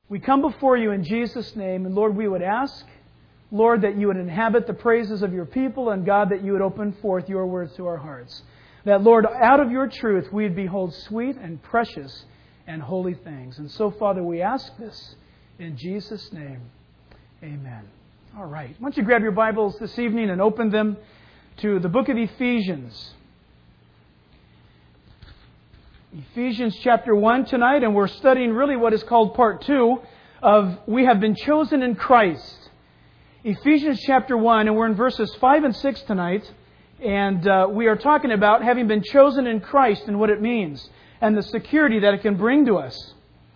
We come before you in Jesus' name, and Lord, we would ask, Lord, that you would inhabit the praises of your people, and God, that you would open forth your words to our hearts. That, Lord, out of your truth we'd behold sweet and precious and holy things. And so, Father, we ask this in Jesus' name. Amen. All right. Why don't you grab your Bibles this evening and open them to the book of Ephesians. Ephesians chapter 1 tonight, and we're studying really what is called part 2 of We Have Been Chosen in Christ. Ephesians chapter 1, and we're in verses 5 and 6 tonight, and we are talking about having been chosen in Christ and what it means, and the security that it can bring to us.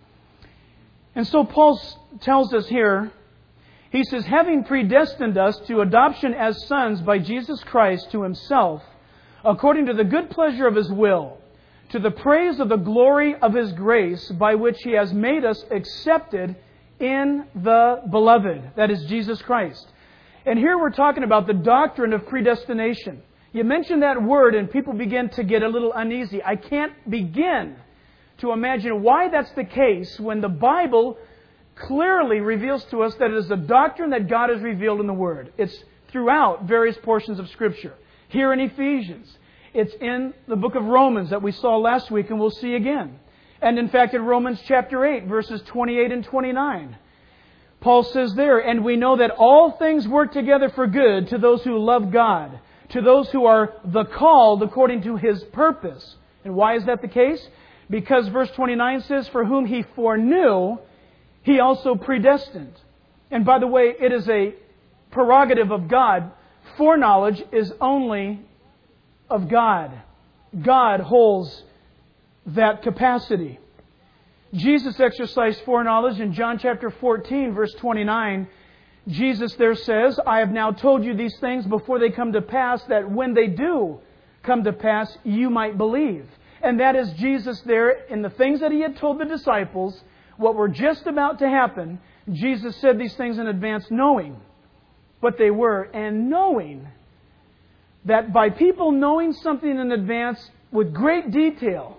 And so Paul tells us here, he says, having predestined us to adoption as sons by Jesus Christ to Himself, according to the good pleasure of His will, to the praise of the glory of His grace, by which He has made us accepted in the Beloved, that is Jesus Christ. And here we're talking about the doctrine of predestination. You mention that word and people begin to get a little uneasy. I can't begin to imagine why that's the case when the Bible clearly reveals to us that it is a doctrine that God has revealed in the Word. It's throughout various portions of Scripture. Here in Ephesians. It's in the book of Romans that we saw last week and we'll see again. And in fact, in Romans chapter 8, verses 28 and 29, Paul says there, and we know that all things work together for good to those who love God, to those who are the called according to His purpose. And why is that the case? Because verse 29 says, for whom He foreknew, He also predestined. And by the way, it is a prerogative of God. Foreknowledge is only of God. God holds that capacity. Jesus exercised foreknowledge in John chapter 14, verse 29. Jesus there says, I have now told you these things before they come to pass, that when they do come to pass, you might believe. And that is Jesus there in the things that He had told the disciples, what were just about to happen. Jesus said these things in advance, knowing what they were, and knowing that by people knowing something in advance with great detail,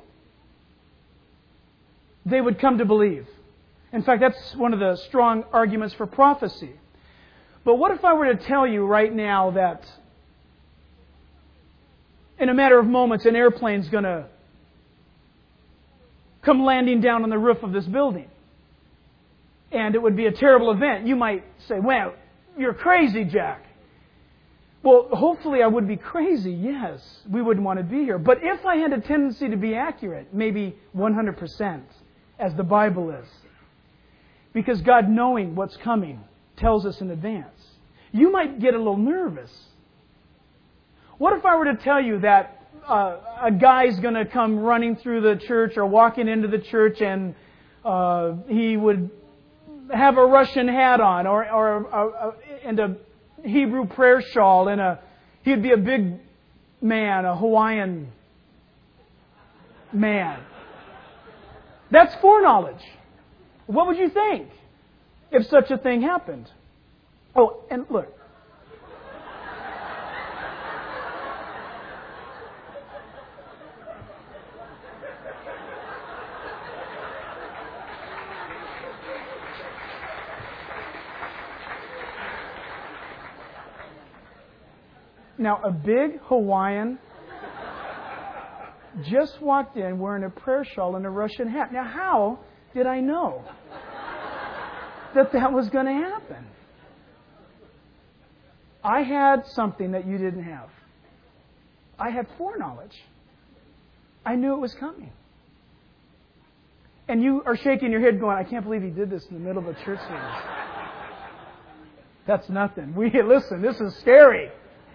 they would come to believe. In fact, that's one of the strong arguments for prophecy. But what if I were to tell you right now that in a matter of moments an airplane's going to come landing down on the roof of this building? And it would be a terrible event. You might say, well, you're crazy, Jack. Well, hopefully I would be crazy, yes. We wouldn't want to be here. But if I had a tendency to be accurate, maybe 100%, as the Bible is. Because God, knowing what's coming, tells us in advance. You might get a little nervous. What if I were to tell you that a guy's going to come running through the church or walking into the church and he would have a Russian hat on and a Hebrew prayer shawl and he'd be a big man, a Hawaiian man. That's foreknowledge. What would you think if such a thing happened? Oh, and look. Now, a big Hawaiian just walked in wearing a prayer shawl and a Russian hat. Now, how did I know that was going to happen? I had something that you didn't have. I had foreknowledge. I knew it was coming. And you are shaking your head going, I can't believe he did this in the middle of a church service. That's nothing. Listen, this is scary.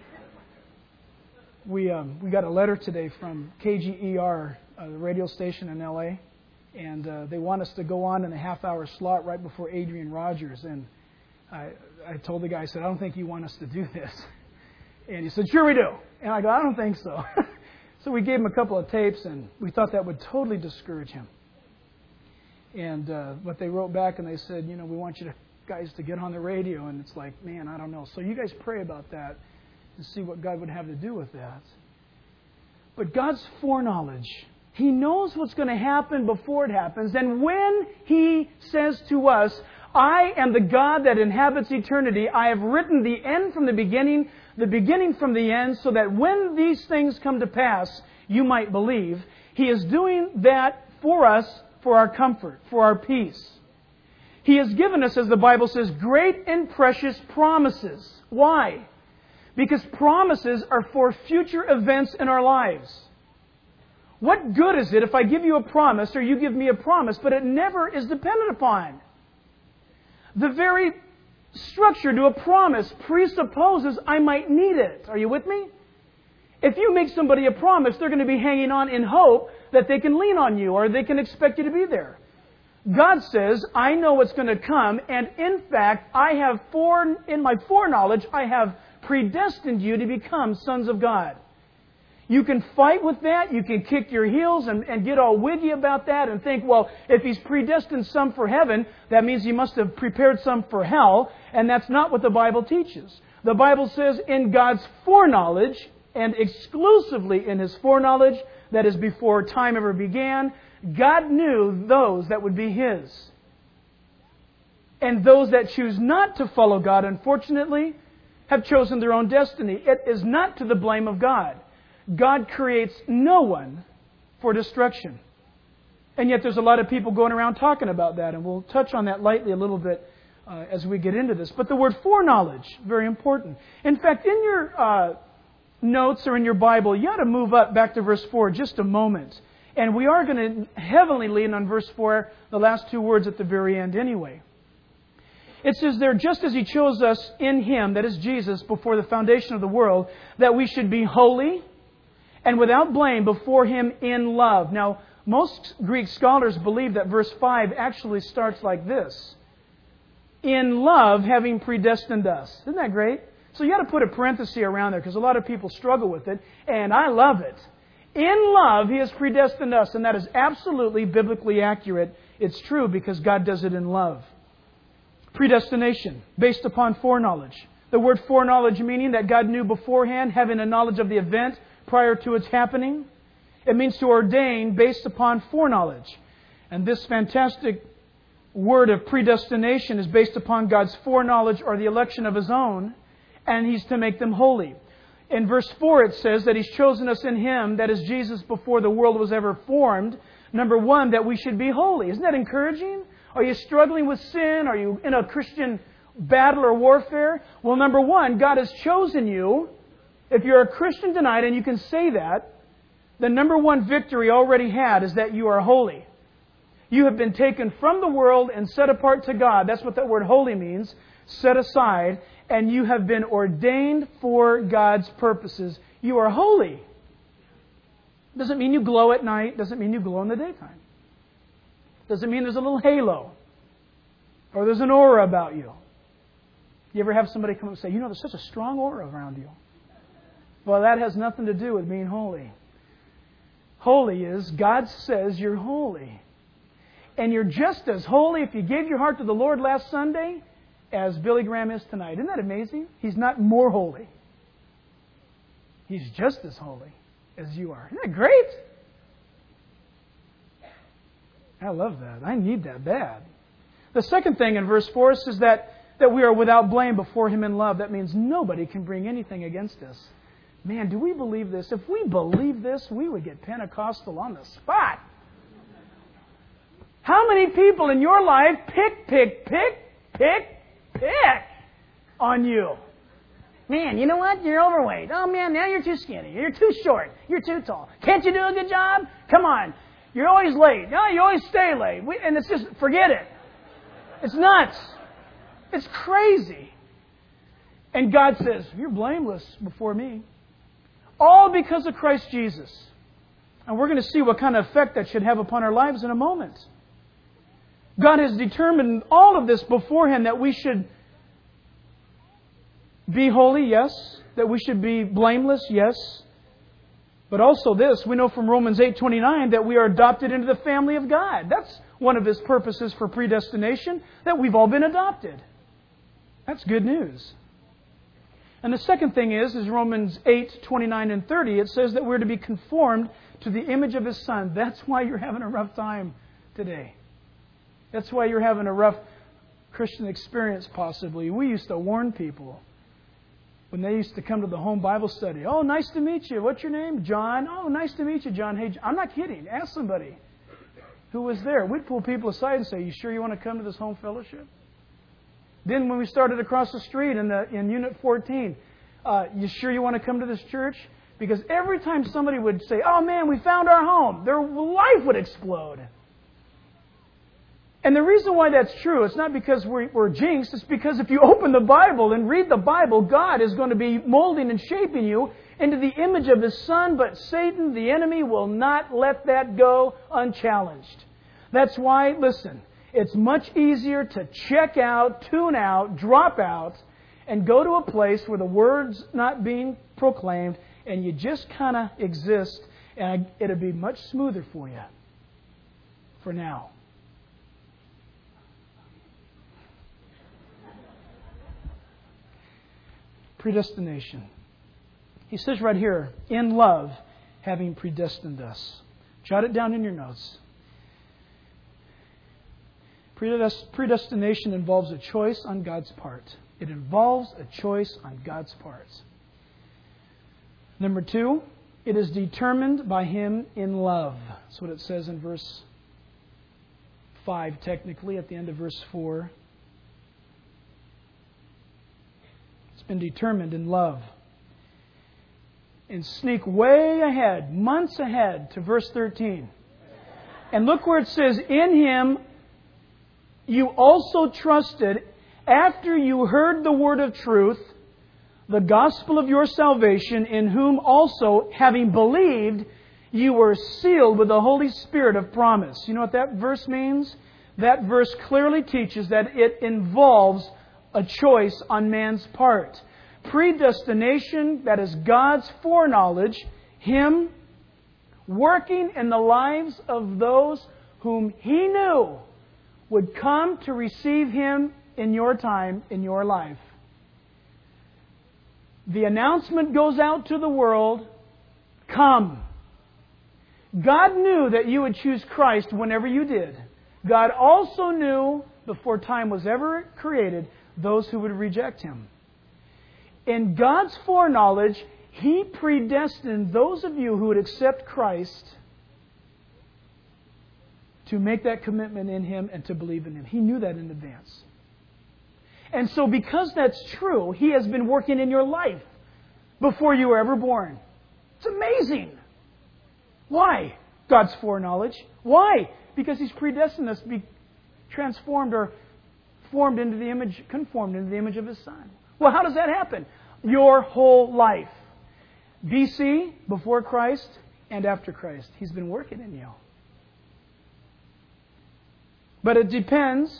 We got a letter today from KGER, the radio station in L.A., and they want us to go on in a half-hour slot right before Adrian Rogers. And I told the guy, I said, I don't think you want us to do this. And he said, sure we do. And I go, I don't think so. So we gave him a couple of tapes, and we thought that would totally discourage him. And but they wrote back and they said, we want you guys to get on the radio. And it's like, man, I don't know. So you guys pray about that and see what God would have to do with that. But God's foreknowledge He knows what's going to happen before it happens. And when He says to us, I am the God that inhabits eternity, I have written the end from the beginning from the end, so that when these things come to pass, you might believe. He is doing that for us, for our comfort, for our peace. He has given us, as the Bible says, great and precious promises. Why? Because promises are for future events in our lives. What good is it if I give you a promise or you give me a promise, but it never is dependent upon? The very structure to a promise presupposes I might need it. Are you with me? If you make somebody a promise, they're going to be hanging on in hope that they can lean on you or they can expect you to be there. God says, I know what's going to come, and in fact, in my foreknowledge, I have predestined you to become sons of God. You can fight with that. You can kick your heels and get all wiggy about that and think, well, if He's predestined some for heaven, that means He must have prepared some for hell. And that's not what the Bible teaches. The Bible says in God's foreknowledge, and exclusively in His foreknowledge, that is before time ever began, God knew those that would be His. And those that choose not to follow God, unfortunately, have chosen their own destiny. It is not to the blame of God. God creates no one for destruction. And yet there's a lot of people going around talking about that, and we'll touch on that lightly a little bit as we get into this. But the word foreknowledge, very important. In fact, in your notes or in your Bible, you ought to move up back to verse 4 just a moment. And we are going to heavily lean on verse 4, the last two words at the very end anyway. It says there, just as He chose us in Him, that is Jesus, before the foundation of the world, that we should be holy and without blame before Him in love. Now, most Greek scholars believe that verse 5 actually starts like this. In love, having predestined us. Isn't that great? So you got to put a parenthesis around there because a lot of people struggle with it, and I love it. In love, He has predestined us, and that is absolutely biblically accurate. It's true because God does it in love. Predestination, based upon foreknowledge. The word foreknowledge meaning that God knew beforehand, having a knowledge of the event prior to its happening. It means to ordain based upon foreknowledge. And this fantastic word of predestination is based upon God's foreknowledge or the election of His own, and He's to make them holy. In verse 4 it says that He's chosen us in Him, that is Jesus, before the world was ever formed. Number one, that we should be holy. Isn't that encouraging? Are you struggling with sin? Are you in a Christian battle or warfare? Well, number one, God has chosen you. If you're a Christian tonight and you can say that, the number one victory already had is that you are holy. You have been taken from the world and set apart to God. That's what that word holy means. Set aside. And you have been ordained for God's purposes. You are holy. Doesn't mean you glow at night. Doesn't mean you glow in the daytime. Doesn't mean there's a little halo. Or there's an aura about you. You ever have somebody come up and say, there's such a strong aura around you? Well, that has nothing to do with being holy. Holy is, God says you're holy. And you're just as holy if you gave your heart to the Lord last Sunday as Billy Graham is tonight. Isn't that amazing? He's not more holy. He's just as holy as you are. Isn't that great? I love that. I need that bad. The second thing in verse 4 says that we are without blame before Him in love. That means nobody can bring anything against us. Man, do we believe this? If we believe this, we would get Pentecostal on the spot. How many people in your life pick on you? Man, you know what? You're overweight. Oh, man, now you're too skinny. You're too short. You're too tall. Can't you do a good job? Come on. You're always late. No, you always stay late. And it's just, forget it. It's nuts. It's crazy. And God says, you're blameless before me. All because of Christ Jesus. And we're going to see what kind of effect that should have upon our lives in a moment. God has determined all of this beforehand, that we should be holy, yes. That we should be blameless, yes. But also this, we know from Romans 8:29 that we are adopted into the family of God. That's one of His purposes for predestination, that we've all been adopted. That's good news. And the second thing is Romans 8:29 and 30. It says that we're to be conformed to the image of His Son. That's why you're having a rough time today. That's why you're having a rough Christian experience, possibly. We used to warn people when they used to come to the home Bible study. Oh, nice to meet you. What's your name? John. Oh, nice to meet you, John. Hey, I'm not kidding. Ask somebody who was there. We'd pull people aside and say, you sure you want to come to this home fellowship? Then when we started across the street in Unit 14, you sure you want to come to this church? Because every time somebody would say, oh man, we found our home, their life would explode. And the reason why that's true, it's not because we're jinxed, it's because if you open the Bible and read the Bible, God is going to be molding and shaping you into the image of His Son, but Satan, the enemy, will not let that go unchallenged. That's why, listen, it's much easier to check out, tune out, drop out, and go to a place where the Word's not being proclaimed, and you just kind of exist, and it'll be much smoother for you for now. Predestination. He says right here, in love, having predestined us. Jot it down in your notes. Predestination involves a choice on God's part. It involves a choice on God's part. Number 2, it is determined by Him in love. That's what it says in verse 5, technically, at the end of verse 4. It's been determined in love. And sneak way ahead, months ahead, to verse 13. And look where it says, in Him you also trusted after you heard the word of truth, the gospel of your salvation, in whom also, having believed, you were sealed with the Holy Spirit of promise. You know what that verse means? That verse clearly teaches that it involves a choice on man's part. Predestination, that is God's foreknowledge, Him working in the lives of those whom He knew would come to receive Him in your time, in your life. The announcement goes out to the world, come. God knew that you would choose Christ whenever you did. God also knew, before time was ever created, those who would reject Him. In God's foreknowledge, He predestined those of you who would accept Christ to make that commitment in Him and to believe in Him. He knew that in advance. And so because that's true, He has been working in your life before you were ever born. It's amazing. Why? God's foreknowledge. Why? Because He's predestined us to be transformed or conformed into the image of His Son. Well, how does that happen? Your whole life. BC, before Christ, and after Christ. He's been working in you. But it depends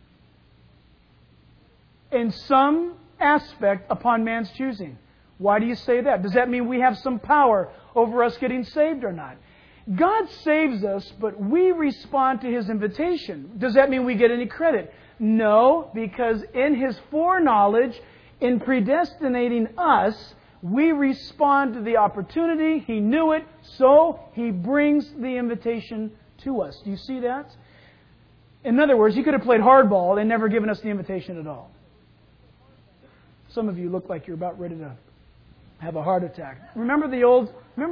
in some aspect upon man's choosing. Why do you say that? Does that mean we have some power over us getting saved or not? God saves us, but we respond to His invitation. Does that mean we get any credit? No, because in His foreknowledge, in predestinating us, we respond to the opportunity. He knew it, so He brings the invitation to us. Do you see that? In other words, He could have played hardball and never given us the invitation at all. Some of you look like you're about ready to have a heart attack. Remember the old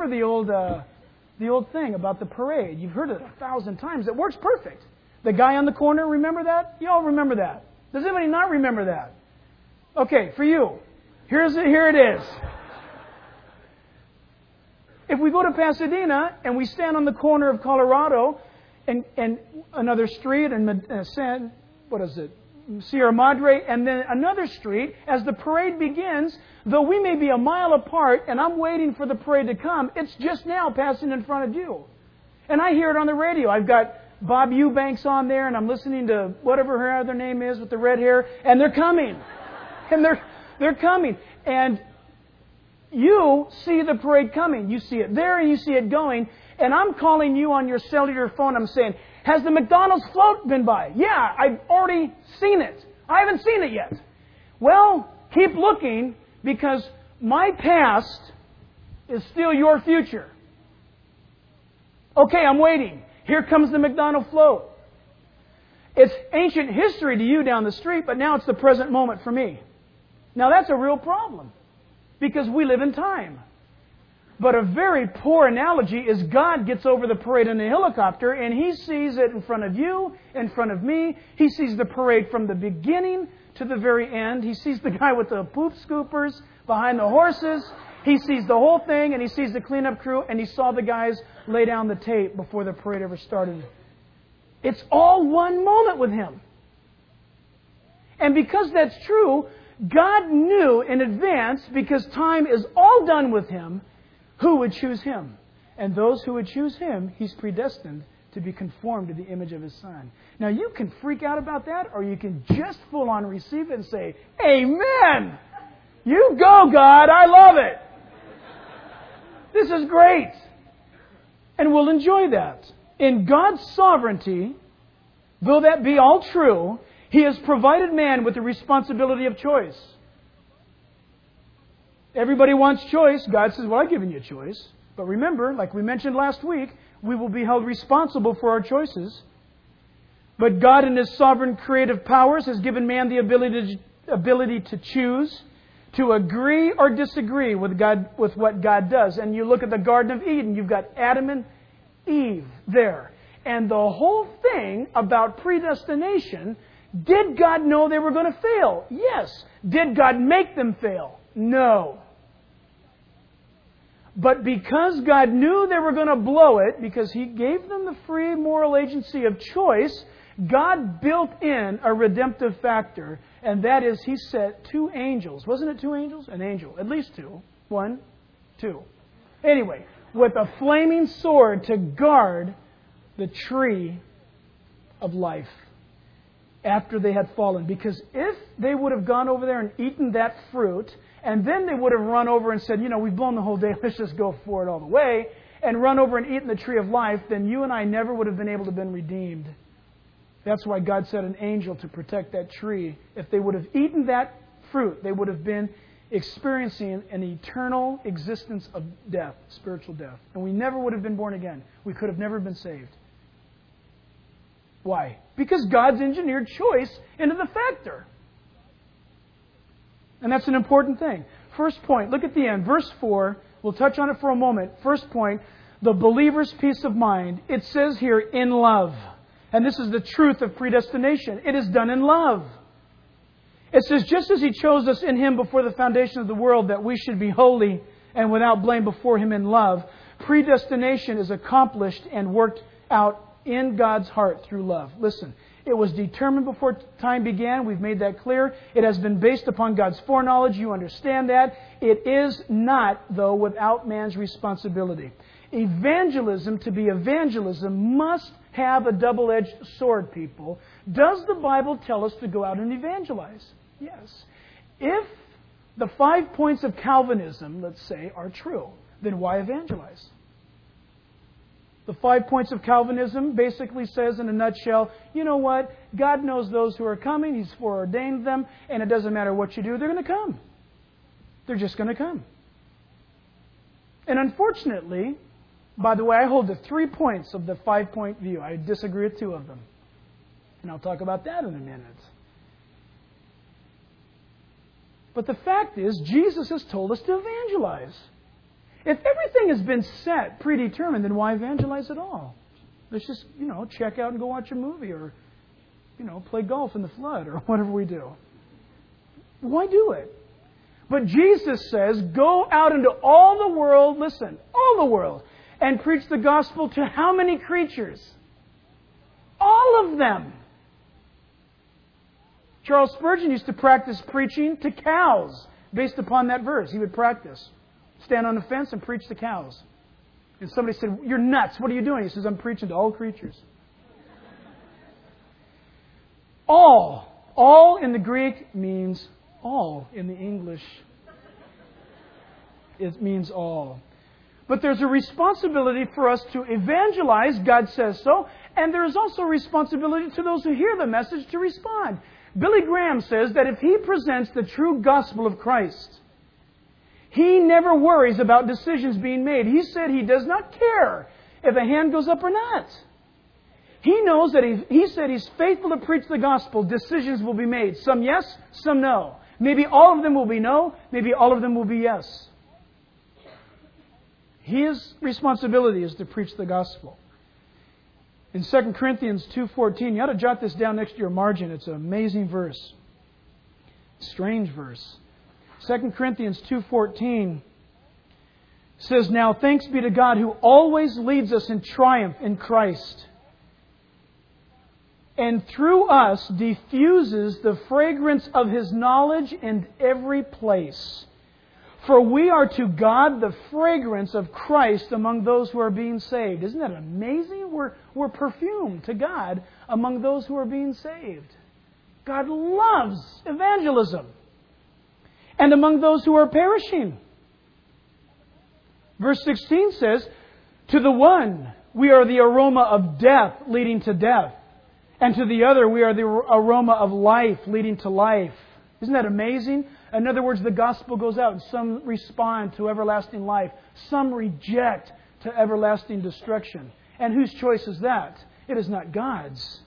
thing about the parade. You've heard it 1,000 times. It works perfect. The guy on the corner, remember that? You all remember that. Does anybody not remember that? Okay, for you. Here it is. If we go to Pasadena and we stand on the corner of Colorado and another street and Sierra Madre, and then another street, as the parade begins, though we may be a mile apart and I'm waiting for the parade to come, it's just now passing in front of you. And I hear it on the radio. I've got Bob Eubanks on there, and I'm listening to whatever her other name is with the red hair, and they're coming. And they're coming. And you see the parade coming. You see it there and you see it going. And I'm calling you on your cellular phone. I'm saying, has the McDonald's float been by? Yeah, I've already seen it. I haven't seen it yet. Well, keep looking, because my past is still your future. Okay, I'm waiting. Here comes the McDonald float. It's ancient history to you down the street, but now it's the present moment for me. Now that's a real problem because we live in time. But a very poor analogy is God gets over the parade in a helicopter and He sees it in front of you, in front of me. He sees the parade from the beginning to the very end. He sees the guy with the poop scoopers behind the horses. He sees the whole thing and He sees the cleanup crew and He saw the guys lay down the tape before the parade ever started. It's all one moment with Him. And because that's true, God knew in advance, because time is all done with Him, who would choose Him. And those who would choose Him, He's predestined to be conformed to the image of His Son. Now you can freak out about that, or you can just full on receive it and say, Amen! You go, God! I love it! This is great! And we'll enjoy that. In God's sovereignty, though that be all true, He has provided man with the responsibility of choice. Everybody wants choice. God says, well, I've given you a choice. But remember, like we mentioned last week, we will be held responsible for our choices. But God in His sovereign creative powers has given man the ability to choose, to agree or disagree with God, with what God does. And you look at the Garden of Eden, you've got Adam and Eve there. And the whole thing about predestination, did God know they were going to fail? Yes. Did God make them fail? No. But because God knew they were going to blow it, because He gave them the free moral agency of choice, God built in a redemptive factor, and that is He set 2 angels. Wasn't it 2 angels? An angel. At least 2. 1, 2. Anyway, with a flaming sword to guard the tree of life after they had fallen. Because if they would have gone over there and eaten that fruit, and then they would have run over and said, we've blown the whole day, let's just go for it all the way, and run over and eaten the tree of life, then you and I never would have been able to have been redeemed. That's why God set an angel to protect that tree. If they would have eaten that fruit, they would have been experiencing an eternal existence of death, spiritual death. And we never would have been born again. We could have never been saved. Why? Because God's engineered choice into the factor. And that's an important thing. First point, look at the end. Verse 4, we'll touch on it for a moment. First point, the believer's peace of mind. It says here, in love. And this is the truth of predestination. It is done in love. It says, just as He chose us in Him before the foundation of the world, that we should be holy and without blame before Him in love, predestination is accomplished and worked out in God's heart through love. Listen, it was determined before time began. We've made that clear. It has been based upon God's foreknowledge. You understand that. It is not, though, without man's responsibility. Evangelism, to be evangelism, must have a double-edged sword, people. Does the Bible tell us to go out and evangelize? Yes. If the 5 points of Calvinism, let's say, are true, then why evangelize? The 5 points of Calvinism basically says in a nutshell, you know what? God knows those who are coming. He's foreordained them. And it doesn't matter what you do, they're going to come. They're just going to come. And unfortunately, by the way, I hold the 3 points of the 5-point view. I disagree with 2 of them. And I'll talk about that in a minute. But the fact is, Jesus has told us to evangelize. If everything has been set, predetermined, then why evangelize at all? Let's just, check out and go watch a movie or, play golf in the flood or whatever we do. Why do it? But Jesus says, go out into all the world, listen, all the world, and preach the gospel to how many creatures? All of them. Charles Spurgeon used to practice preaching to cows based upon that verse. He would practice. Stand on the fence and preach to cows. And somebody said, you're nuts. What are you doing? He says, I'm preaching to all creatures. All. All in the Greek means all. In the English, it means all. But there's a responsibility for us to evangelize. God says so. And there is also a responsibility to those who hear the message to respond. Billy Graham says that if he presents the true gospel of Christ, he never worries about decisions being made. He said he does not care if a hand goes up or not. He knows that He said He's faithful to preach the gospel. Decisions will be made. Some yes, some no. Maybe all of them will be no. Maybe all of them will be yes. His responsibility is to preach the gospel. In 2 Corinthians 2:14, you ought to jot this down next to your margin. It's an amazing verse. Strange verse. 2 Corinthians 2:14 says, "Now thanks be to God who always leads us in triumph in Christ, and through us diffuses the fragrance of His knowledge in every place. For we are to God the fragrance of Christ among those who are being saved." Isn't that amazing? We're perfume to God among those who are being saved. God loves evangelism. And among those who are perishing. Verse 16 says, "To the one we are the aroma of death leading to death. And to the other we are the aroma of life leading to life." Isn't that amazing? In other words, the gospel goes out and some respond to everlasting life. Some reject to everlasting destruction. And whose choice is that? It is not God's.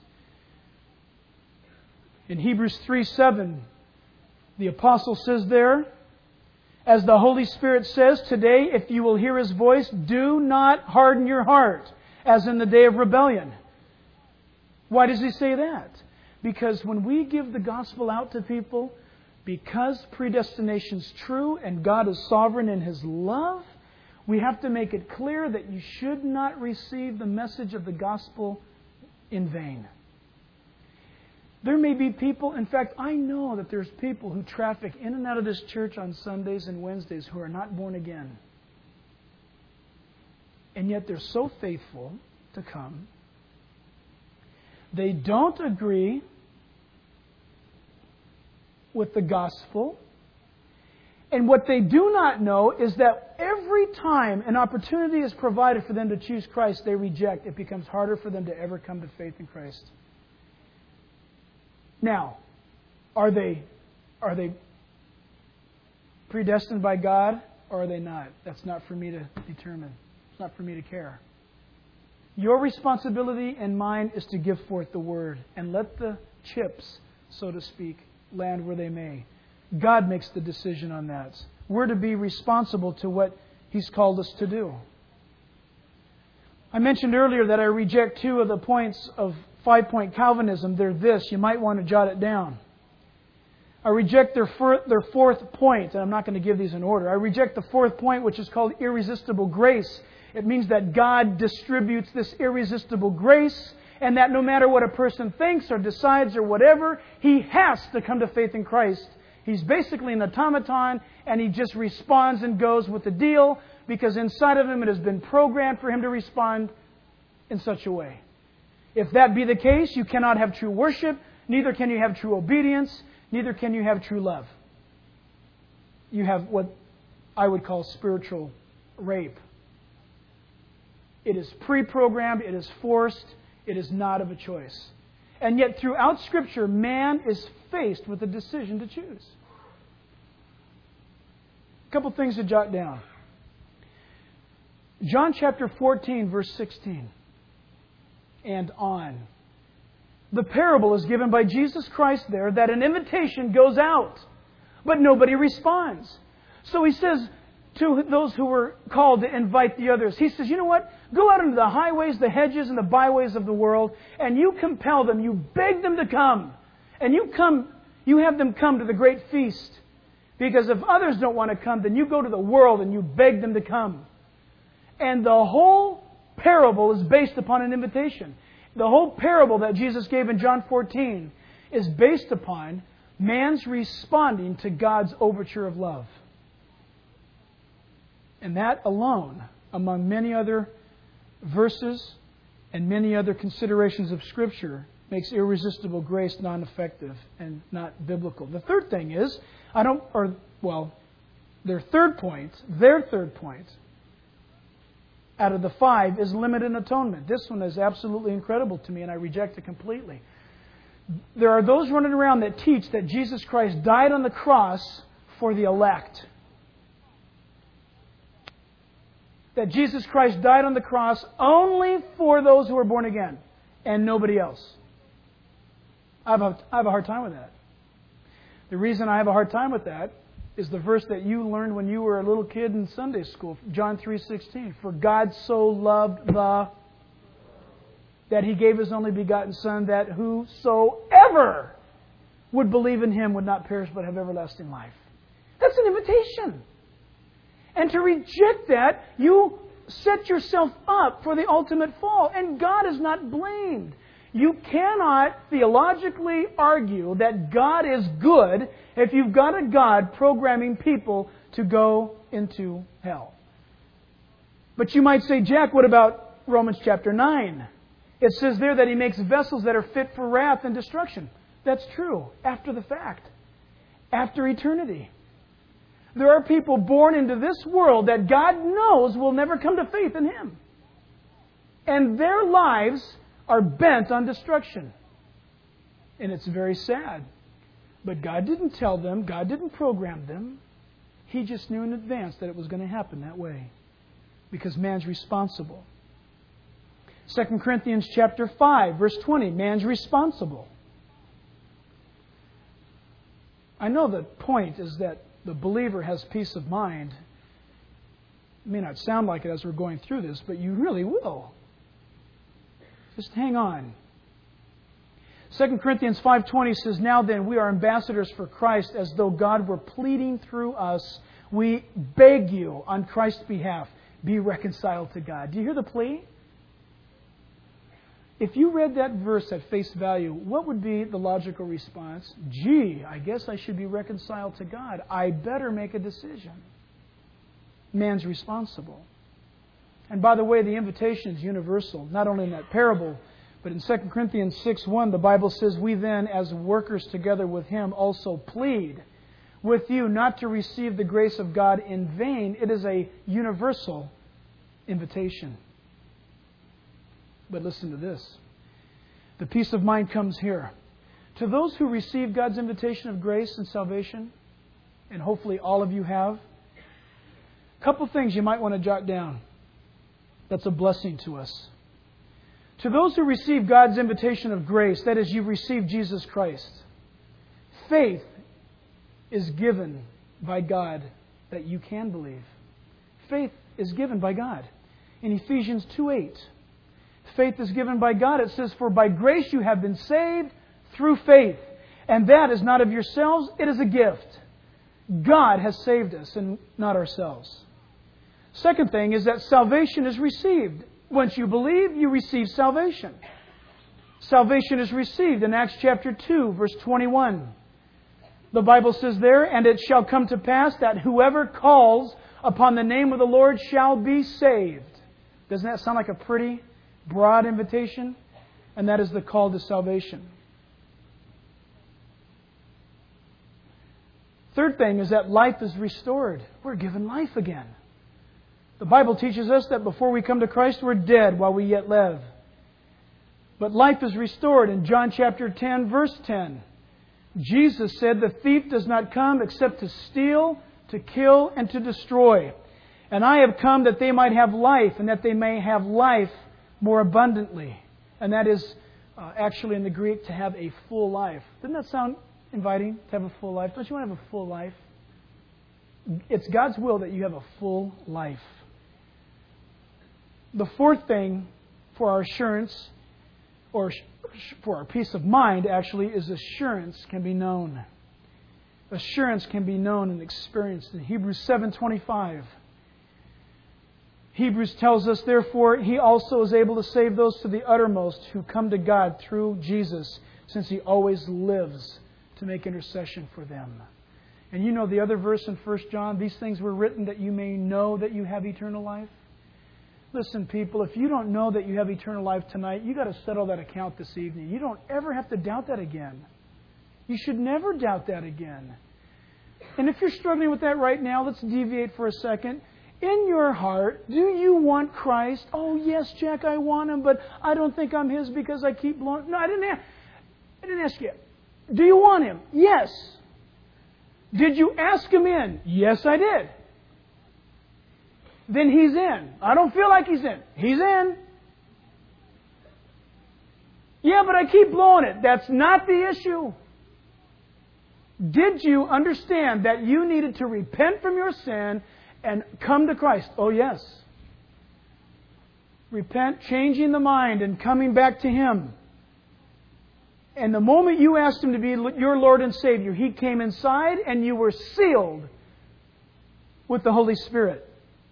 In Hebrews 3:7, the apostle says there, as the Holy Spirit says, "Today, if you will hear His voice, do not harden your heart, as in the day of rebellion." Why does he say that? Because when we give the gospel out to people, because predestination is true and God is sovereign in His love, we have to make it clear that you should not receive the message of the gospel in vain. There may be people, in fact, I know that there's people who traffic in and out of this church on Sundays and Wednesdays who are not born again. And yet they're so faithful to come. They don't agree with the gospel. And what they do not know is that every time an opportunity is provided for them to choose Christ, they reject. It becomes harder for them to ever come to faith in Christ. Now, are they predestined by God or are they not? That's not for me to determine. It's not for me to care. Your responsibility and mine is to give forth the Word and let the chips, so to speak, land where they may. God makes the decision on that. We're to be responsible to what He's called us to do. I mentioned earlier that I reject 2 of the points of 5-point Calvinism. They're this. You might want to jot it down. I reject their 4th point, and I'm not going to give these in order. I reject the 4th point, which is called irresistible grace. It means that God distributes this irresistible grace, and that no matter what a person thinks or decides or whatever, he has to come to faith in Christ. He's basically an automaton, and he just responds and goes with the deal, because inside of him it has been programmed for him to respond in such a way. If that be the case, you cannot have true worship, neither can you have true obedience, neither can you have true love. You have what I would call spiritual rape. It is pre-programmed, it is forced, it is not of a choice. And yet throughout Scripture, man is faced with a decision to choose. A couple things to jot down. John chapter 14, verse 16 and on. The parable is given by Jesus Christ there that an invitation goes out, but nobody responds. So He says to those who were called to invite the others, He says, you know what? Go out into the highways, the hedges, and the byways of the world, and you compel them, you beg them to come. And you have them come to the great feast. Because if others don't want to come, then you go to the world and you beg them to come. And the whole parable is based upon an invitation. The whole parable that Jesus gave in John 14 is based upon man's responding to God's overture of love. And that alone, among many other verses and many other considerations of Scripture, makes irresistible grace non-effective and not biblical. The third thing is, their third point out of the 5 is limited atonement. This one is absolutely incredible to me, and I reject it completely. There are those running around that teach that Jesus Christ died on the cross for the elect. that Jesus Christ died on the cross only for those who are born again and nobody else. I have a hard time with that. The reason I have a hard time with that is the verse that you learned when you were a little kid in Sunday school, John 3:16. For God so loved that He gave His only begotten Son, that whosoever would believe in Him would not perish but have everlasting life. That's an invitation. And to reject that, you set yourself up for the ultimate fall. And God is not blamed. You cannot theologically argue that God is good if you've got a God programming people to go into hell. But you might say, Jack, what about Romans chapter 9? It says there that He makes vessels that are fit for wrath and destruction. That's true. After the fact. After eternity. There are people born into this world that God knows will never come to faith in Him. And their lives are bent on destruction. And it's very sad. But God didn't tell them. God didn't program them. He just knew in advance that it was going to happen that way. Because man's responsible. 2 Corinthians chapter 5, verse 20. Man's responsible. I know the point is that the believer has peace of mind. It may not sound like it as we're going through this, but you really will. Just hang on. 2 Corinthians 5:20 says, Now then, we are ambassadors for Christ, as though God were pleading through us. We beg you, on Christ's behalf, be reconciled to God. Do you hear the plea? If you read that verse at face value, what would be the logical response? Gee, I guess I should be reconciled to God. I better make a decision. Man's responsible. And by the way, the invitation is universal, not only in that parable, but in 2 Corinthians 6:1, the Bible says, We then, as workers together with Him, also plead with you not to receive the grace of God in vain. It is a universal invitation. But listen to this. The peace of mind comes here. To those who receive God's invitation of grace and salvation, and hopefully all of you have, a couple things you might want to jot down. That's a blessing to us. To those who receive God's invitation of grace, that is, you've received Jesus Christ, faith is given by God that you can believe. Faith is given by God. In Ephesians 2:8, faith is given by God. It says, For by grace you have been saved through faith. And that is not of yourselves, it is a gift. God has saved us and not ourselves. Second thing is that salvation is received. Once you believe, you receive salvation. Salvation is received in Acts chapter 2, verse 21. The Bible says there, And it shall come to pass that whoever calls upon the name of the Lord shall be saved. Doesn't that sound like a pretty broad invitation? And that is the call to salvation. Third thing is that life is restored. We're given life again. The Bible teaches us that before we come to Christ, we're dead while we yet live. But life is restored in John chapter 10, verse 10. Jesus said, The thief does not come except to steal, to kill, and to destroy. And I have come that they might have life, and that they may have life more abundantly. And that is actually in the Greek to have a full life. Doesn't that sound inviting, to have a full life? Don't you want to have a full life? It's God's will that you have a full life. The fourth thing for our assurance, or for our peace of mind, actually, is assurance can be known. Assurance can be known and experienced. In Hebrews 7:25, Hebrews tells us, Therefore, He also is able to save those to the uttermost who come to God through Jesus, since He always lives to make intercession for them. And you know the other verse in 1 John, These things were written that you may know that you have eternal life. Listen, people, if you don't know that you have eternal life tonight, you've got to settle that account this evening. You don't ever have to doubt that again. You should never doubt that again. And if you're struggling with that right now, let's deviate for a second. In your heart, do you want Christ? Oh, yes, Jack, I want Him, but I don't think I'm His because I keep blowing. No, I didn't ask you. Do you want Him? Yes. Did you ask Him in? Yes, I did. then He's in. I don't feel like He's in. He's in. Yeah, but I keep blowing it. That's not the issue. Did you understand that you needed to repent from your sin and come to Christ? Oh, yes. Repent, changing the mind and coming back to Him. And the moment you asked Him to be your Lord and Savior, He came inside and you were sealed with the Holy Spirit.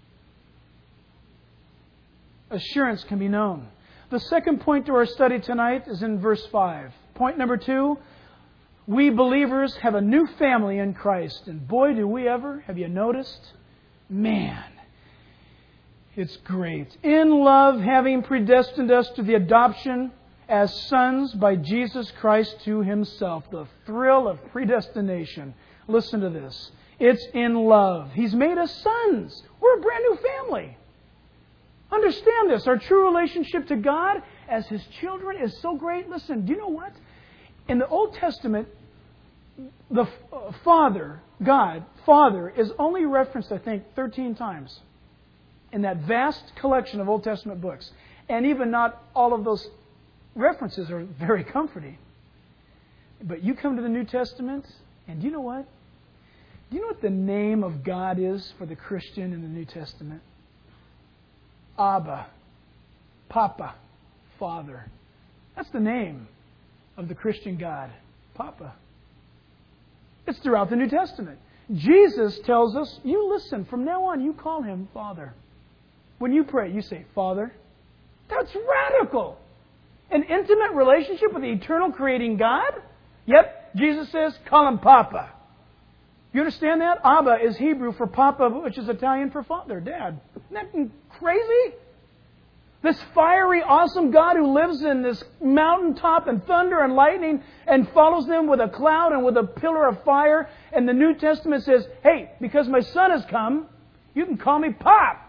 Assurance can be known. The second point to our study tonight is in verse 5. Point number 2, we believers have a new family in Christ. And boy, do we ever. Have you noticed? Man, it's great. In love, having predestined us to the adoption as sons by Jesus Christ to Himself. The thrill of predestination. Listen to this. It's in love. He's made us sons. We're a brand new family. Understand this. Our true relationship to God as His children is so great. Listen, do you know what? In the Old Testament, the Father, God, Father, is only referenced, I think, 13 times in that vast collection of Old Testament books. And even not all of those references are very comforting. But you come to the New Testament, and do you know what? Do you know what the name of God is for the Christian in the New Testament? Abba, Papa, Father. That's the name of the Christian God, Papa. It's throughout the New Testament. Jesus tells us, you listen, from now on you call Him Father. When you pray, you say, Father. That's radical. An intimate relationship with the eternal creating God? Yep, Jesus says, call Him Papa. You understand that? Abba is Hebrew for Papa, which is Italian for Father, Dad. Isn't that crazy? This fiery, awesome God who lives in this mountaintop and thunder and lightning and follows them with a cloud and with a pillar of fire. And the New Testament says, hey, because my Son has come, you can call me Pop.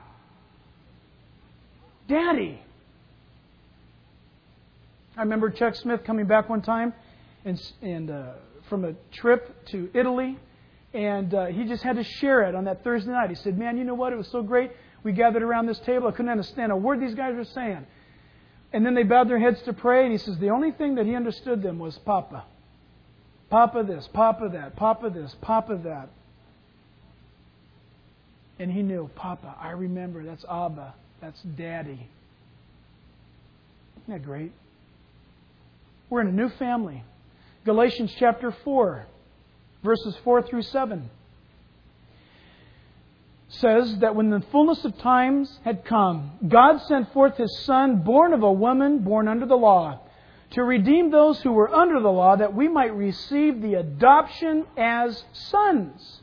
Daddy. I remember Chuck Smith coming back one time and from a trip to Italy. And he just had to share it on that Thursday night. He said, man, you know what? It was so great. We gathered around this table. I couldn't understand a word these guys were saying. And then they bowed their heads to pray. And he says the only thing that he understood them was Papa. Papa this, Papa that, Papa this, Papa that. And he knew, Papa, I remember. That's Abba. That's Daddy. Isn't that great? We're in a new family. Galatians chapter 4. Verses 4 through 7 says that when the fullness of times had come, God sent forth His Son, born of a woman, born under the law, to redeem those who were under the law, that we might receive the adoption as sons.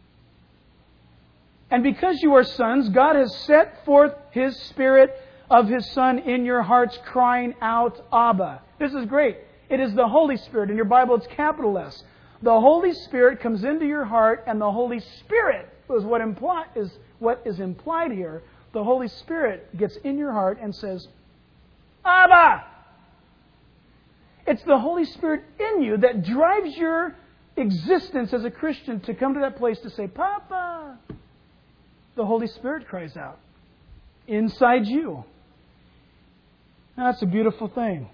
And because you are sons, God has set forth His Spirit of His Son in your hearts, crying out, Abba. This is great. It is the Holy Spirit. In your Bible, it's capital S. The Holy Spirit comes into your heart, and the Holy Spirit is what is implied here. The Holy Spirit gets in your heart and says, Abba! It's the Holy Spirit in you that drives your existence as a Christian to come to that place to say, Papa! The Holy Spirit cries out inside you. Now, that's a beautiful thing.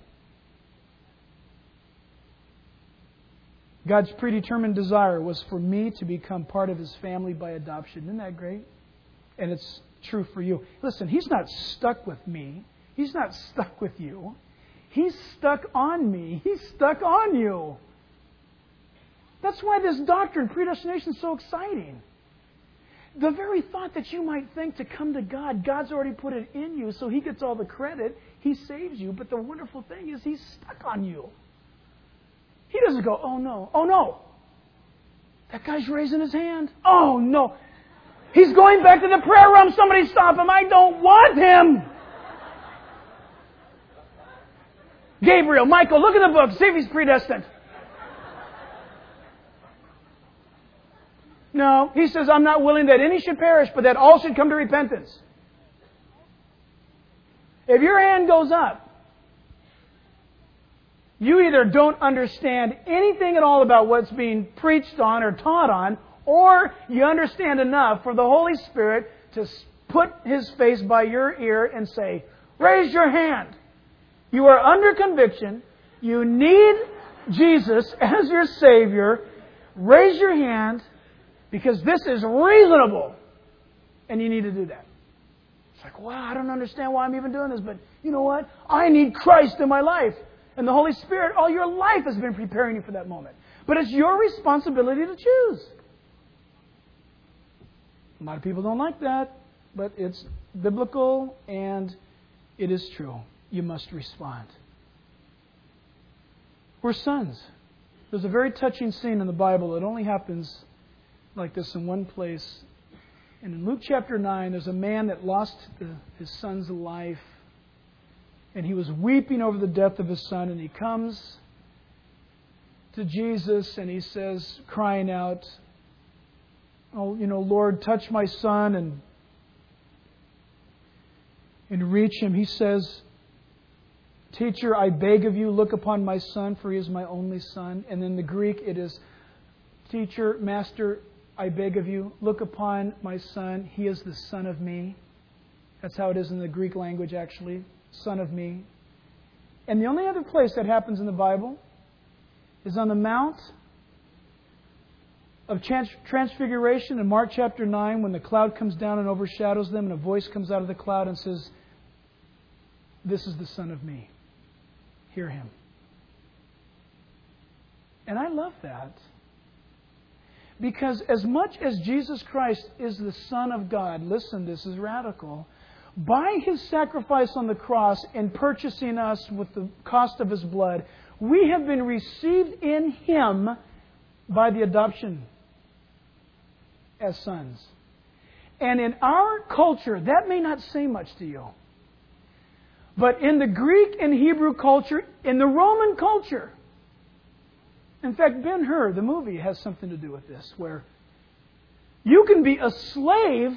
God's predetermined desire was for me to become part of His family by adoption. Isn't that great? And it's true for you. Listen, He's not stuck with me. He's not stuck with you. He's stuck on me. He's stuck on you. That's why this doctrine, predestination, is so exciting. The very thought that you might think to come to God, God's already put it in you, so He gets all the credit. He saves you. But the wonderful thing is He's stuck on you. He doesn't go, oh no, that guy's raising his hand. Oh no, he's going back to the prayer room. Somebody stop him. I don't want him. Gabriel, Michael, look at the book. See if he's predestined. No, He says, I'm not willing that any should perish, but that all should come to repentance. If your hand goes up, you either don't understand anything at all about what's being preached on or taught on, or you understand enough for the Holy Spirit to put His face by your ear and say, raise your hand. You are under conviction. You need Jesus as your Savior. Raise your hand because this is reasonable. And you need to do that. It's like, wow, I don't understand why I'm even doing this. But you know what? I need Christ in my life. And the Holy Spirit, all your life has been preparing you for that moment. But it's your responsibility to choose. A lot of people don't like that. But it's biblical and it is true. You must respond. We're sons. There's a very touching scene in the Bible. It only happens like this in one place. And in Luke chapter 9, there's a man that lost his son's life. And he was weeping over the death of his son. And he comes to Jesus and he says, crying out, oh, Lord, touch my son and reach him. He says, Teacher, I beg of you, look upon my son, for he is my only son. And in the Greek, it is, Teacher, Master, I beg of you, look upon my son. He is the son of me. That's how it is in the Greek language, actually. Son of me. And the only other place that happens in the Bible is on the Mount of Transfiguration in Mark chapter 9, when the cloud comes down and overshadows them, and a voice comes out of the cloud and says, this is the Son of me. Hear Him. And I love that. Because as much as Jesus Christ is the Son of God, listen, this is radical, by His sacrifice on the cross and purchasing us with the cost of His blood, we have been received in Him by the adoption as sons. And in our culture, that may not say much to you. But in the Greek and Hebrew culture, in the Roman culture, in fact, Ben-Hur, the movie, has something to do with this, where you can be a slave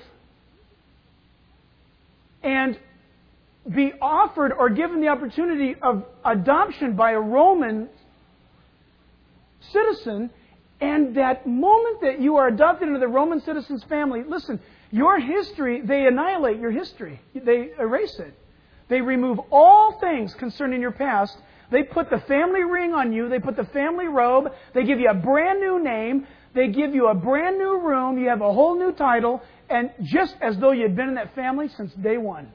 and be offered or given the opportunity of adoption by a Roman citizen, and that moment that you are adopted into the Roman citizen's family, listen, your history, they annihilate your history. They erase it. They remove all things concerning your past. They put the family ring on you. They put the family robe. They give you a brand new name. They give you a brand new room. You have a whole new title. And just as though you had been in that family since day one.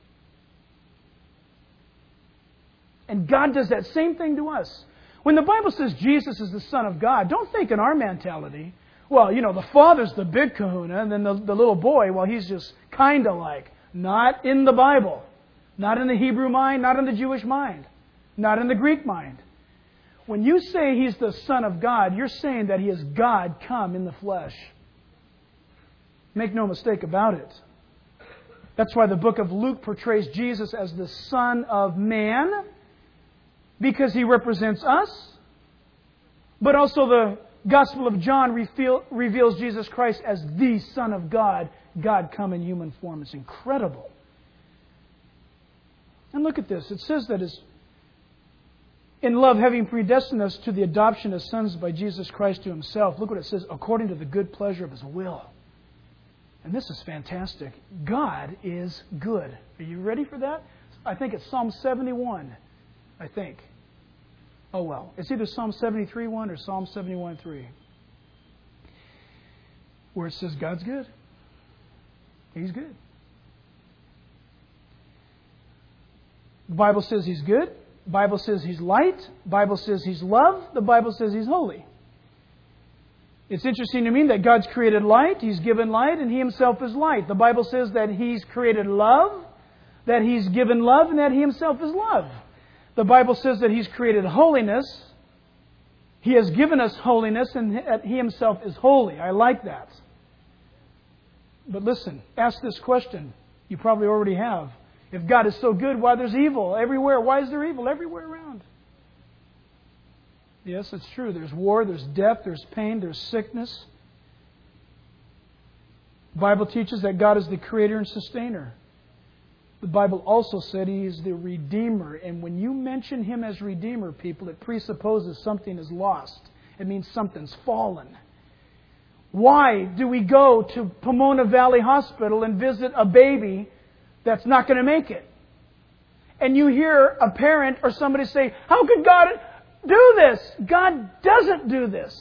And God does that same thing to us. When the Bible says Jesus is the Son of God, don't think in our mentality, well, the Father's the big kahuna, and then the little boy, well, he's just kind of like. Not in the Bible. Not in the Hebrew mind, not in the Jewish mind, not in the Greek mind. When you say He's the Son of God, you're saying that He is God come in the flesh. Make no mistake about it. That's why the book of Luke portrays Jesus as the Son of Man, because He represents us. But also the Gospel of John reveals Jesus Christ as the Son of God, God come in human form. It's incredible. And look at this. It says that in love, having predestined us to the adoption as sons by Jesus Christ to Himself. Look what it says, according to the good pleasure of His will. And this is fantastic. God is good. Are you ready for that? I think it's Psalm 71. I think. Oh well. It's either Psalm 73:1 or Psalm 71:3. Where it says God's good. He's good. The Bible says He's good. The Bible says He's light. The Bible says He's love. The Bible says He's holy. It's interesting to me that God's created light, He's given light, and He Himself is light. The Bible says that He's created love, that He's given love, and that He Himself is love. The Bible says that He's created holiness. He has given us holiness, and that He Himself is holy. I like that. But listen, ask this question. You probably already have. If God is so good, why there's evil everywhere? Why is there evil everywhere around? Yes, it's true. There's war, there's death, there's pain, there's sickness. The Bible teaches that God is the creator and sustainer. The Bible also said He is the Redeemer. And when you mention Him as Redeemer, people, it presupposes something is lost. It means something's fallen. Why do we go to Pomona Valley Hospital and visit a baby that's not going to make it? And you hear a parent or somebody say, how could God do this? God doesn't do this.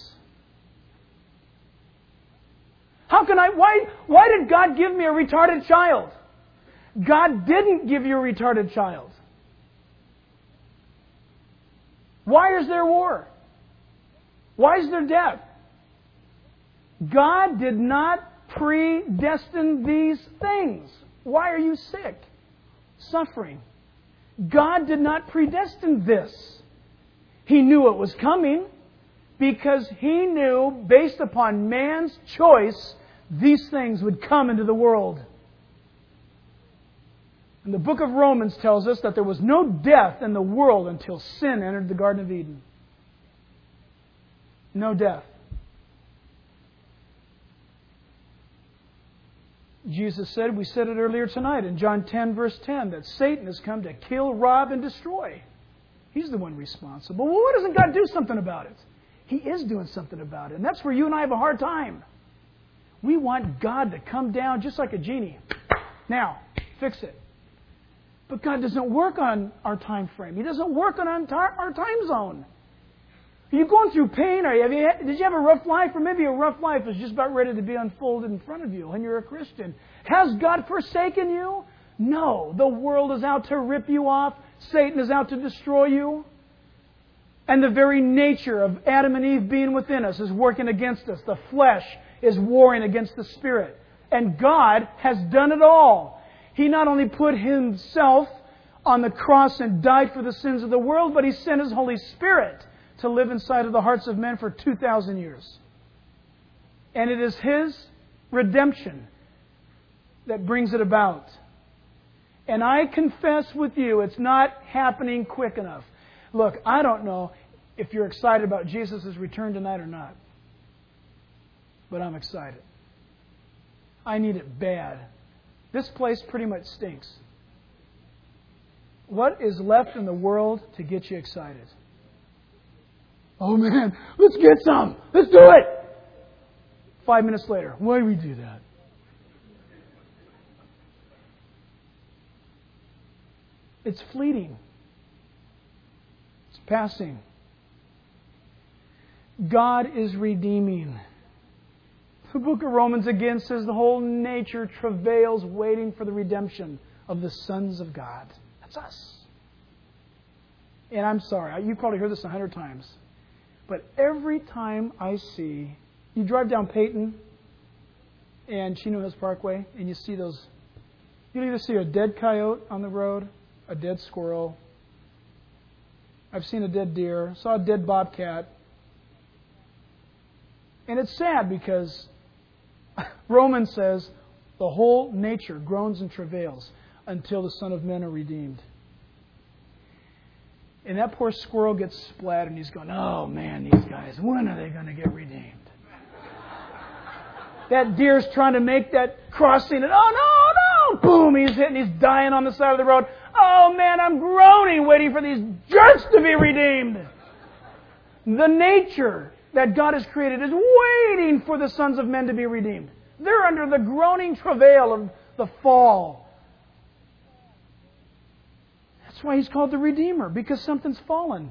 Why did God give me a retarded child? God didn't give you a retarded child. Why is there war? Why is there death? God did not predestine these things. Why are you sick? Suffering. God did not predestine this. He knew it was coming because He knew, based upon man's choice, these things would come into the world. And the book of Romans tells us that there was no death in the world until sin entered the Garden of Eden. No death. Jesus said, we said it earlier tonight in John 10, verse 10, that Satan has come to kill, rob, and destroy. He's the one responsible. Well, why doesn't God do something about it? He is doing something about it. And that's where you and I have a hard time. We want God to come down just like a genie. Now, fix it. But God doesn't work on our time frame. He doesn't work on our time zone. Are you going through pain? Did you have a rough life? Or maybe a rough life is just about ready to be unfolded in front of you and you're a Christian. Has God forsaken you? No. The world is out to rip you off. Satan is out to destroy you. And the very nature of Adam and Eve being within us is working against us. The flesh is warring against the Spirit. And God has done it all. He not only put Himself on the cross and died for the sins of the world, but He sent His Holy Spirit to live inside of the hearts of men for 2,000 years. And it is His redemption that brings it about. And I confess with you, it's not happening quick enough. Look, I don't know if you're excited about Jesus' return tonight or not. But I'm excited. I need it bad. This place pretty much stinks. What is left in the world to get you excited? Oh man, let's get some. Let's do it. 5 minutes later, why do we do that? It's fleeting. It's passing. God is redeeming. The book of Romans again says the whole nature travails waiting for the redemption of the sons of God. That's us. And I'm sorry, you've probably heard this 100 times. But every time I see, you drive down Peyton and Chino Hills Parkway, and you see those, you'll either see a dead coyote on the road, a dead squirrel. I've seen a dead deer, saw a dead bobcat. And it's sad because Romans says the whole nature groans and travails until the Son of Men are redeemed. And that poor squirrel gets splattered and he's going, oh man, these guys, when are they going to get redeemed? That deer's trying to make that crossing and oh no, boom, he's hitting, he's dying on the side of the road. Oh man, I'm groaning waiting for these jerks to be redeemed. The nature that God has created is waiting for the sons of men to be redeemed. They're under the groaning travail of the fall. That's why He's called the Redeemer, because something's fallen.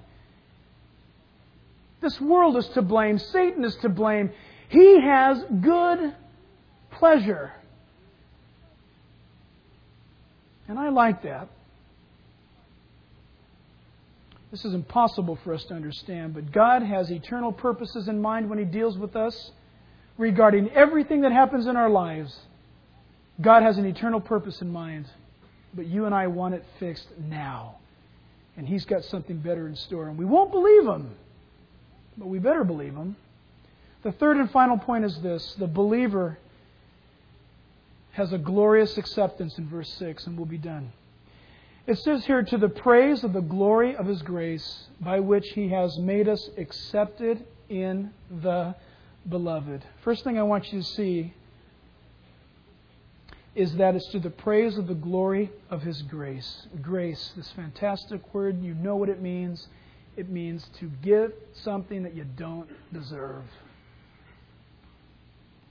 This world is to blame. Satan is to blame. He has good pleasure. And I like that. This is impossible for us to understand, but God has eternal purposes in mind when He deals with us regarding everything that happens in our lives. God has an eternal purpose in mind, but you and I want it fixed now. And He's got something better in store. And we won't believe Him, but we better believe Him. The third and final point is this. The believer has a glorious acceptance in verse 6, and we'll be done. It says here, to the praise of the glory of His grace, by which He has made us accepted in the Beloved. First thing I want you to see is that it's to the praise of the glory of His grace. Grace, this fantastic word, you know what it means. It means to give something that you don't deserve.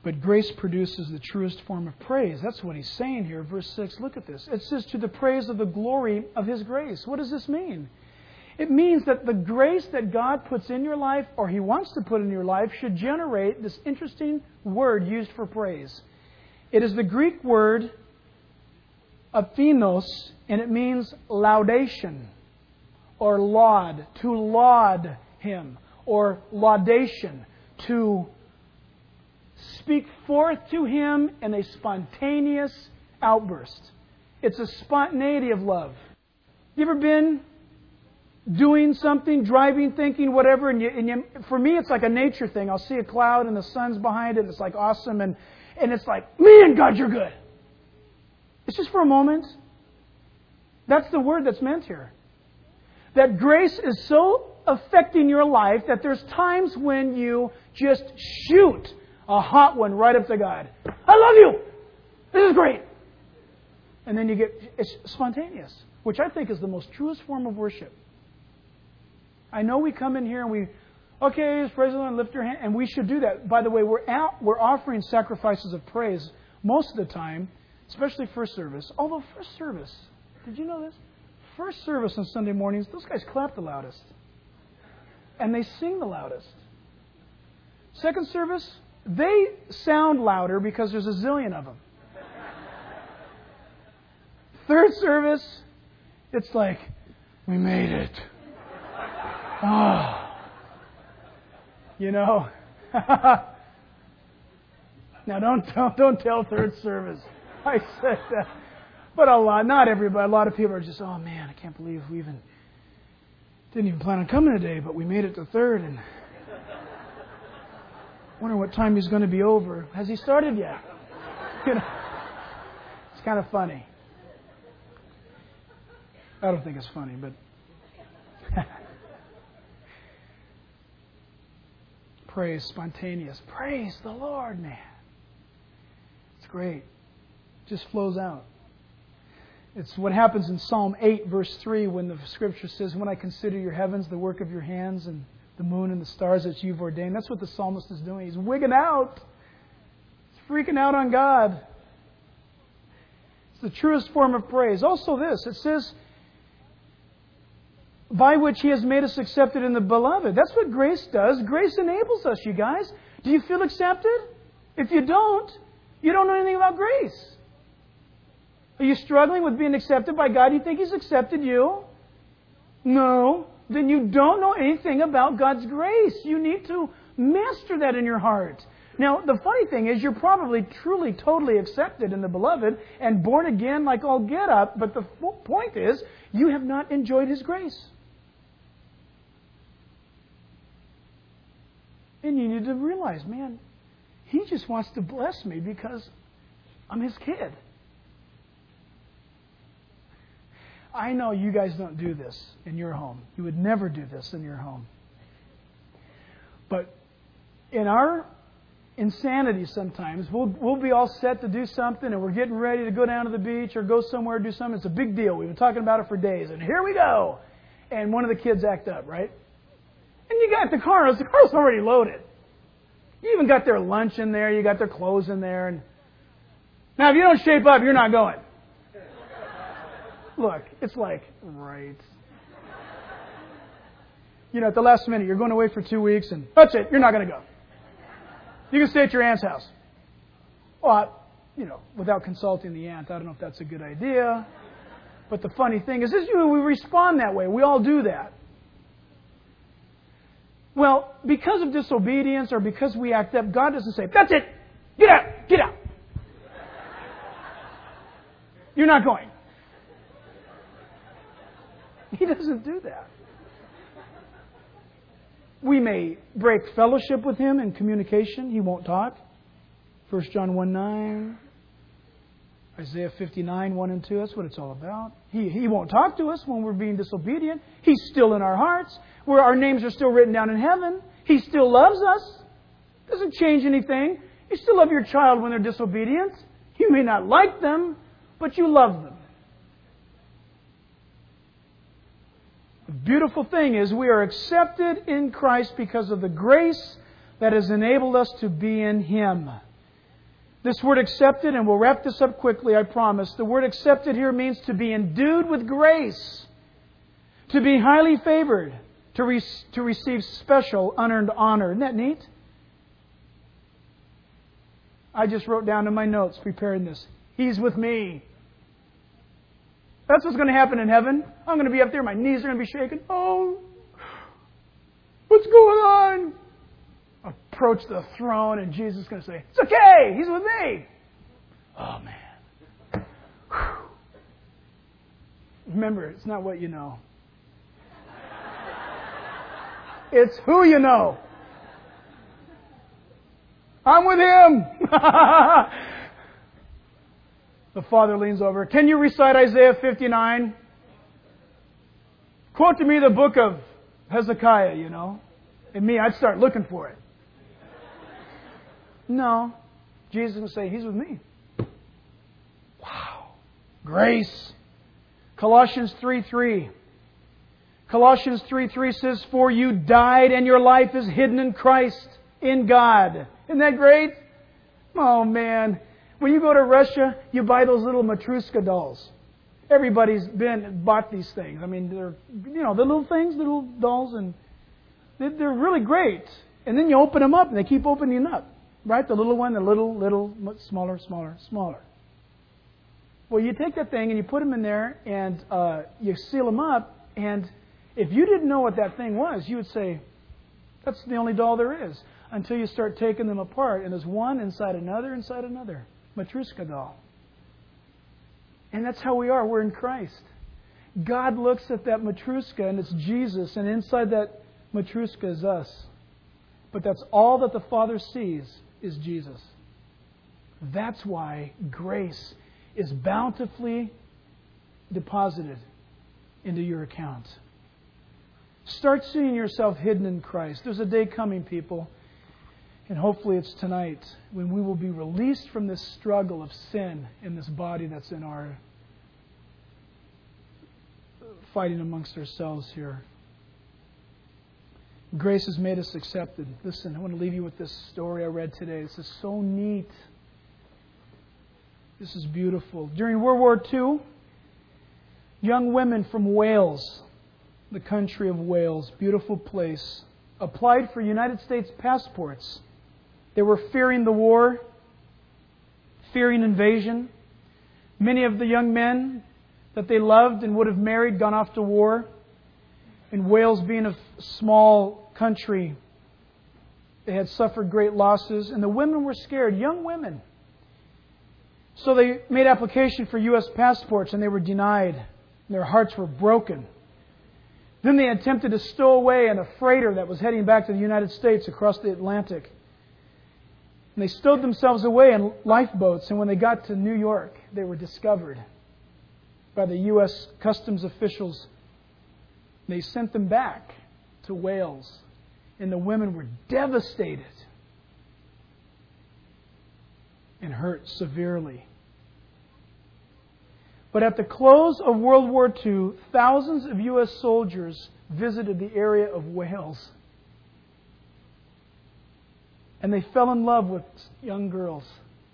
But grace produces the truest form of praise. That's what he's saying here. Verse 6, look at this. It says, to the praise of the glory of His grace. What does this mean? It means that the grace that God puts in your life, or He wants to put in your life, should generate this interesting word used for praise. It is the Greek word aphinos, and it means laudation, or laud, to laud Him, or laudation, to speak forth to Him in a spontaneous outburst. It's a spontaneity of love. You ever been doing something, driving, thinking, whatever, and for me it's like a nature thing. I'll see a cloud and the sun's behind it, and it's like awesome, and it's like, man, God, you're good. It's just for a moment. That's the word that's meant here. That grace is so affecting your life that there's times when you just shoot a hot one right up to God. I love you. This is great. And then it's spontaneous, which I think is the most truest form of worship. I know we come in here and okay, praise the Lord, lift your hand, and we should do that. By the way, we're offering sacrifices of praise most of the time, especially first service. Although first service, did you know this? First service on Sunday mornings, those guys clap the loudest. And they sing the loudest. Second service, they sound louder because there's a zillion of them. Third service, it's like, we made it. Oh. You know. Now don't tell third service I said that. But not everybody, a lot of people are just, oh man, I can't believe we didn't even plan on coming today, but we made it to third, and wonder what time he's going to be over. Has he started yet? You know, it's kind of funny. I don't think it's funny, but praise, spontaneous. Praise the Lord, man. It's great. It just flows out. It's what happens in Psalm 8, verse 3, when the Scripture says, when I consider your heavens, the work of your hands, and the moon and the stars that you've ordained. That's what the psalmist is doing. He's wigging out. He's freaking out on God. It's the truest form of praise. Also this, it says, by which He has made us accepted in the Beloved. That's what grace does. Grace enables us, you guys. Do you feel accepted? If you don't know anything about grace. Are you struggling with being accepted by God? Do you think He's accepted you? No. Then you don't know anything about God's grace. You need to master that in your heart. Now, the funny thing is, you're probably truly, totally accepted in the Beloved and born again like all get up. But the point is, you have not enjoyed His grace. And you need to realize, man, He just wants to bless me because I'm His kid. I know you guys don't do this in your home. You would never do this in your home. But in our insanity sometimes, we'll be all set to do something and we're getting ready to go down to the beach or go somewhere to do something. It's a big deal. We've been talking about it for days. And here we go. And one of the kids act up, right? And you got the car's already loaded. You even got their lunch in there. You got their clothes in there. And now, if you don't shape up, you're not going. Look, it's like, right. You know, at the last minute, you're going away for 2 weeks, and that's it. You're not going to go. You can stay at your aunt's house. Well, without consulting the aunt, I don't know if that's a good idea. But the funny thing is, we respond that way. We all do that. Well, because of disobedience or because we act up, God doesn't say, that's it. Get out. Get out. You're not going. He doesn't do that. We may break fellowship with Him in communication. He won't talk. 1 John 1:9, Isaiah 59, 1 and 2. That's what it's all about. He won't talk to us when we're being disobedient. He's still in our hearts, where our names are still written down in heaven. He still loves us. Doesn't change anything. You still love your child when they're disobedient. You may not like them, but you love them. The beautiful thing is we are accepted in Christ because of the grace that has enabled us to be in Him. This word accepted, and we'll wrap this up quickly, I promise. The word accepted here means to be endued with grace, to be highly favored, to receive special unearned honor. Isn't that neat? I just wrote down in my notes preparing this. He's with me. That's what's going to happen in heaven. I'm going to be up there. My knees are going to be shaking. Oh, what's going on? Approach the throne, and Jesus is going to say, it's okay. He's with me. Oh, man. Whew. Remember, it's not what you know. It's who you know. I'm with Him. The Father leans over. Can you recite Isaiah 59? Quote to me the book of Hezekiah, you know. And me, I'd start looking for it. No. Jesus will say, He's with me. Wow. Grace. Colossians 3:3. Colossians 3:3 says, for you died and your life is hidden in Christ, in God. Isn't that great? Oh, man. When you go to Russia, you buy those little Matryoshka dolls. Everybody's bought these things. I mean, they're, the little things, little dolls, and they're really great. And then you open them up, and they keep opening up. Right? The little one, the little, smaller. Well, you take that thing, and you put them in there, and you seal them up, and if you didn't know what that thing was, you would say, that's the only doll there is. Until you start taking them apart, and there's one inside another. Matryoshka doll. And that's how we are. We're in Christ. God looks at that Matryoshka, and it's Jesus, and inside that Matryoshka is us. But that's all that the Father sees is Jesus. That's why grace is bountifully deposited into your account. Start seeing yourself hidden in Christ. There's a day coming, people, and hopefully it's tonight, when we will be released from this struggle of sin in this body that's in our fighting amongst ourselves here. Grace has made us accepted. Listen, I want to leave you with this story I read today. This is so neat. This is beautiful. During World War II, young women from Wales, the country of Wales, beautiful place, applied for United States passports. They were fearing the war, fearing invasion. Many of the young men that they loved and would have married gone off to war. In Wales being a small country, they had suffered great losses, and the women were scared, young women. So they made application for U.S. passports, and they were denied. And their hearts were broken. Then they attempted to stow away in a freighter that was heading back to the United States across the Atlantic. And they stowed themselves away in lifeboats, and when they got to New York, they were discovered by the U.S. customs officials. They sent them back to Wales, and the women were devastated and hurt severely. But at the close of World War II, thousands of U.S. soldiers visited the area of Wales. And they fell in love with young girls.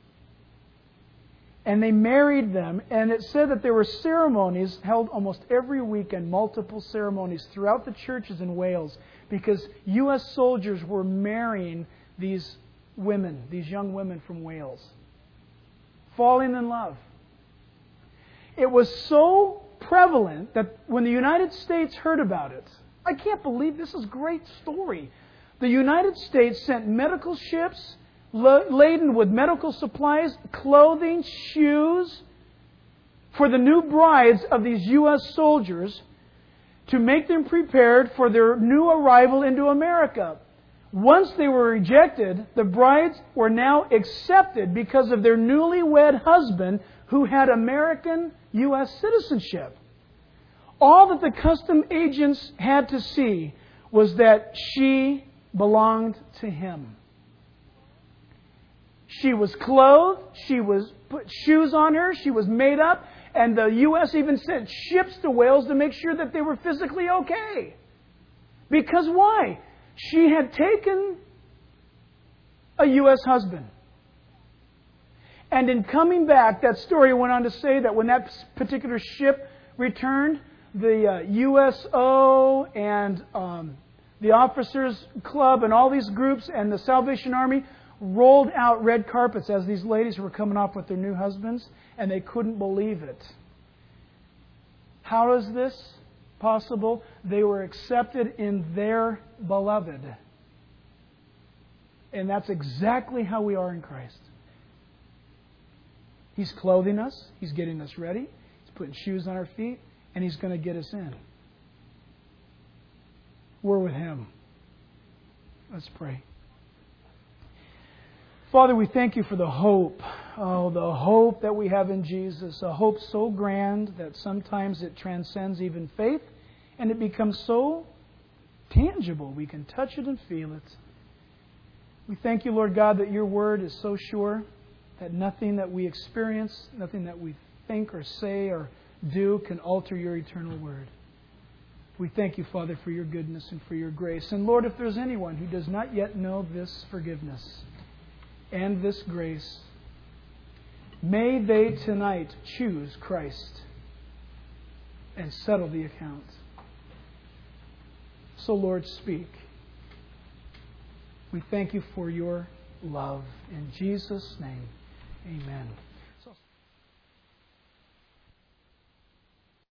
And they married them. And it said that there were ceremonies held almost every weekend, multiple ceremonies throughout the churches in Wales, because U.S. soldiers were marrying these women, these young women from Wales. Falling in love. It was so prevalent that when the United States heard about it, I can't believe this is a great story. The United States sent medical ships laden with medical supplies, clothing, shoes for the new brides of these U.S. soldiers to make them prepared for their new arrival into America. Once they were rejected, the brides were now accepted because of their newlywed husband who had American U.S. citizenship. All that the custom agents had to see was that she belonged to him. She was clothed, she was put shoes on her, she was made up, and the U.S. even sent ships to Wales to make sure that they were physically okay. Because why? She had taken a U.S. husband. And in coming back, that story went on to say that when that particular ship returned, the USO and the Officers Club and all these groups and the Salvation Army rolled out red carpets as these ladies were coming off with their new husbands, and they couldn't believe it. How is this possible? They were accepted in their beloved. And that's exactly how we are in Christ. He's clothing us. He's getting us ready. He's putting shoes on our feet. And He's going to get us in. We're with Him. Let's pray. Father, we thank You for the hope. Oh, the hope that we have in Jesus. A hope so grand that sometimes it transcends even faith. And it becomes so tangible. We can touch it and feel it. We thank You, Lord God, that Your Word is so sure that nothing that we experience, nothing that we think or say or do can alter Your eternal Word. We thank You, Father, for Your goodness and for Your grace. And Lord, if there's anyone who does not yet know this forgiveness and this grace, may they tonight choose Christ and settle the account. So, Lord, speak. We thank You for Your love. In Jesus' name, amen.